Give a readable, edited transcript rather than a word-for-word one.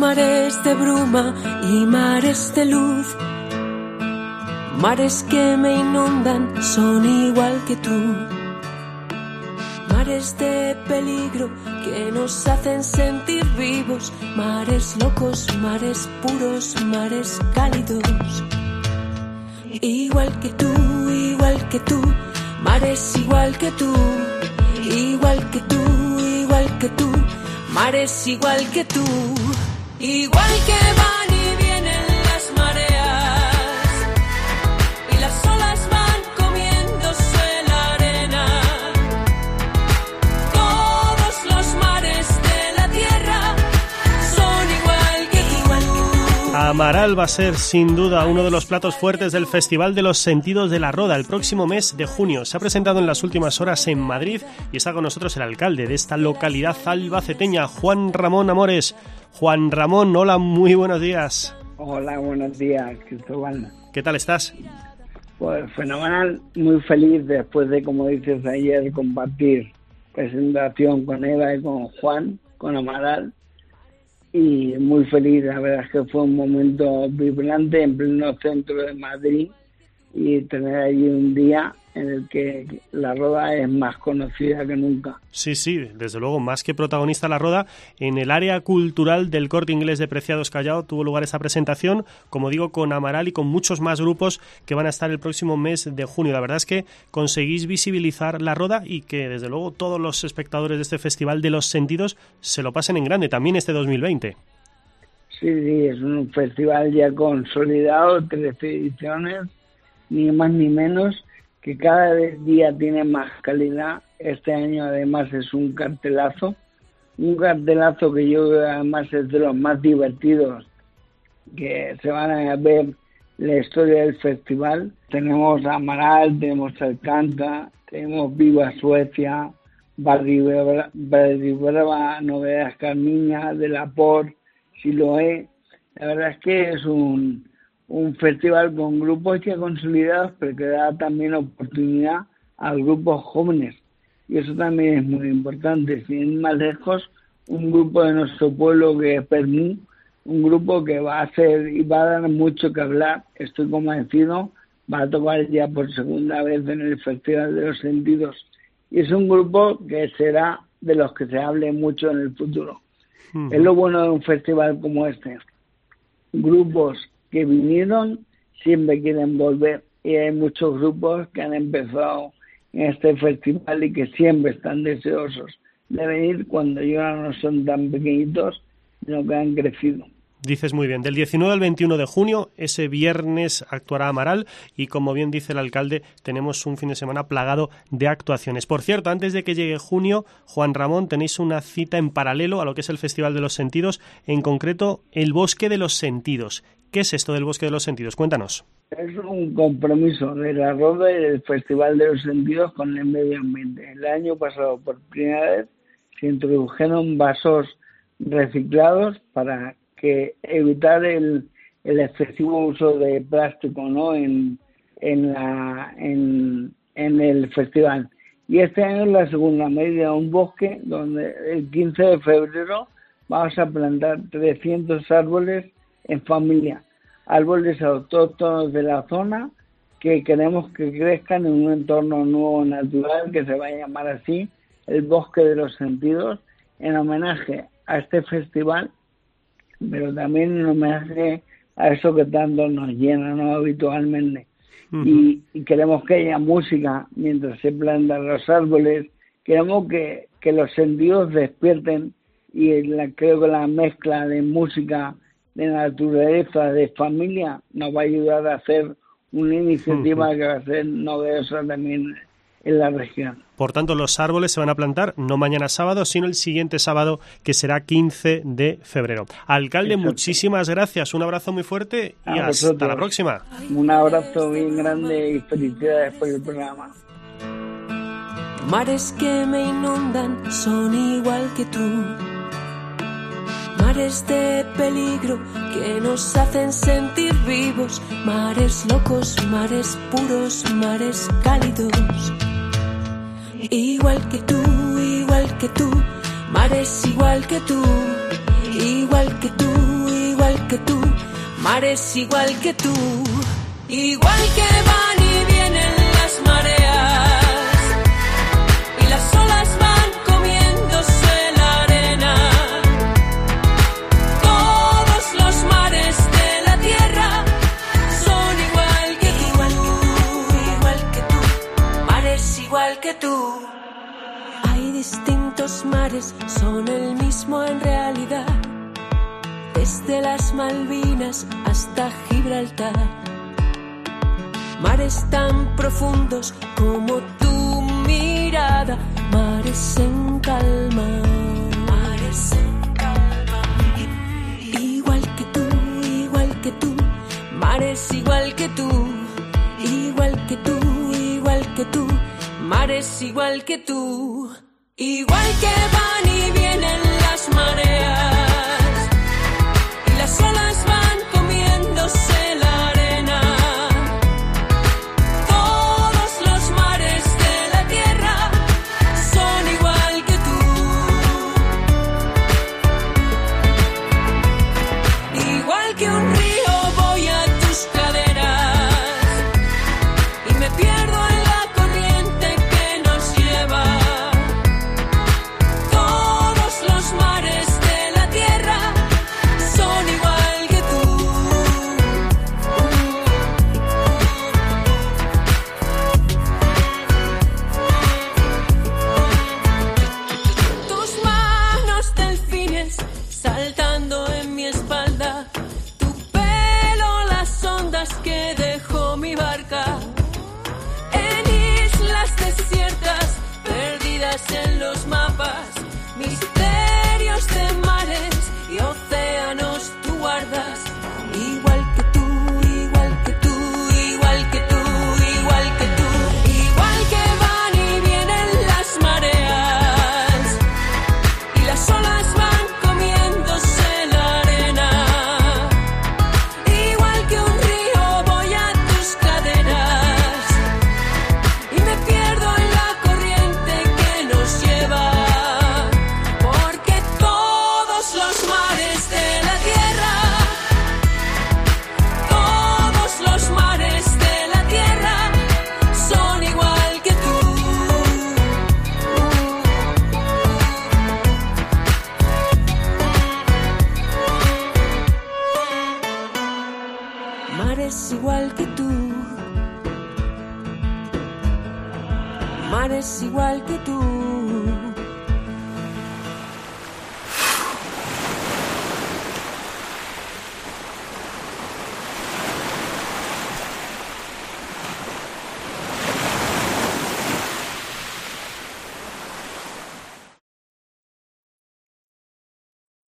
mares de bruma y mares de luz. Mares que me inundan son igual que tú. Mares de peligro que nos hacen sentir vivos. Mares locos, mares puros, mares cálidos. Igual que tú, igual que tú. Mares igual que tú. Igual que tú, igual que tú. Mares igual que tú. Igual que van y vienen las mareas, y las olas van comiéndose la arena. Todos los mares de la tierra son igual que tú. Amaral va a ser sin duda uno de los platos fuertes del Festival de los Sentidos de la Roda el próximo mes de junio. Se ha presentado en las últimas horas en Madrid y está con nosotros el alcalde de esta localidad albaceteña, Juan Ramón Amores. Juan Ramón, hola, muy buenos días. Hola, buenos días, Cristóbal. ¿Qué tal estás? Pues fenomenal, muy feliz después de, como dices ayer, compartir presentación con Eva y con Juan, con Amaral, y muy feliz. La verdad es que fue un momento vibrante en pleno centro de Madrid y tener allí un día en el que la Roda es más conocida que nunca. Sí, desde luego, más que protagonista la Roda. En el área cultural del Corte Inglés de Preciados Callao tuvo lugar esta presentación, como digo, con Amaral y con muchos más grupos que van a estar el próximo mes de junio. La verdad es que conseguís visibilizar la Roda y que, desde luego, todos los espectadores de este Festival de los Sentidos se lo pasen en grande, también este 2020. Sí, es un festival ya consolidado, 13 ediciones, ni más ni menos, que cada día tiene más calidad. Este año además es un cartelazo que yo creo además es de los más divertidos que se van a ver la historia del festival. Tenemos Amaral, tenemos Alcántara, tenemos Viva Suecia, Barribrava, Novedades Carmiña, De la Por, Siloé. La verdad es que es un festival con grupos ya consolidados, pero que da también oportunidad a grupos jóvenes. Y eso también es muy importante. Sin ir más lejos, un grupo de nuestro pueblo que es Permú, un grupo que va a hacer y va a dar mucho que hablar, estoy convencido, va a tocar ya por segunda vez en el Festival de los Sentidos. Y es un grupo que será de los que se hable mucho en el futuro. Es lo bueno de un festival como este. Grupos que vinieron siempre quieren volver, y hay muchos grupos que han empezado en este festival y que siempre están deseosos de venir cuando ya no son tan pequeñitos, sino que han crecido. Dices muy bien, del 19 al 21 de junio, ese viernes actuará Amaral y, como bien dice el alcalde, tenemos un fin de semana plagado de actuaciones. Por cierto, antes de que llegue junio, Juan Ramón, tenéis una cita en paralelo a lo que es el Festival de los Sentidos, en concreto el Bosque de los Sentidos. ¿Qué es esto del Bosque de los Sentidos? Cuéntanos. Es un compromiso de la Roda y del Festival de los Sentidos con el medio ambiente. El año pasado, por primera vez, se introdujeron vasos reciclados para que evitar el excesivo uso de plástico, ¿no? en el festival. Y este año es la segunda medida, un bosque donde el 15 de febrero vamos a plantar 300 árboles en familia, árboles autóctonos de la zona que queremos que crezcan en un entorno nuevo natural que se va a llamar así, el Bosque de los Sentidos, en homenaje a este festival, pero también en homenaje a eso que tanto nos llena, ¿no? Habitualmente. Y queremos que haya música mientras se plantan los árboles, queremos que los sentidos despierten, y creo que la mezcla de música, de naturaleza, de familia, nos va a ayudar a hacer una iniciativa que va a ser novedosa también en la región. Por tanto, los árboles se van a plantar no mañana sábado, sino el siguiente sábado, que será 15 de febrero. Alcalde, exacto, muchísimas gracias, un abrazo muy fuerte y hasta la próxima. Un abrazo bien grande y felicidades por el programa. Mares que me inundan son igual que tú. Mares de peligro que nos hacen sentir vivos. Mares locos, mares puros, mares cálidos. Igual que tú, igual que tú. Mares igual que tú, igual que tú. que tú, mares igual que tú, igual que van y vienen las mareas y las olas van comiéndose la arena. Todos los mares de la tierra son igual que tú, mares igual que tú. Hay distintos mares, son el mismo en realidad, desde las Malvinas hasta Gibraltar. Mares tan profundos como tu mirada, mares en calma, mares en calma. Igual que tú, mares igual que tú, igual que tú, igual que tú, mares igual que tú, igual que van y vienen las mareas y las olas van comiéndose la arena. Todos los mares de la tierra son igual que tú, igual que un río voy a tus caderas y me pierdo en la corriente que nos lleva. Todos los mares de la tierra son igual que tú. Tus manos delfines saltando en mi espalda, tu pelo las ondas que dejó mi barca, en islas desiertas perdidas en los mapas, misterios de mares y océanos tú guardas. Igual que tú, igual que tú, igual que tú, igual que tú, igual que van y vienen las mareas y las olas van comiéndose la arena. Igual que un río voy a tus caderas y me pierdo en la corriente que nos lleva. Porque todos los mares de la tierra, todos los mares de la tierra son igual que tú. Mares igual que tú, mares igual que tú.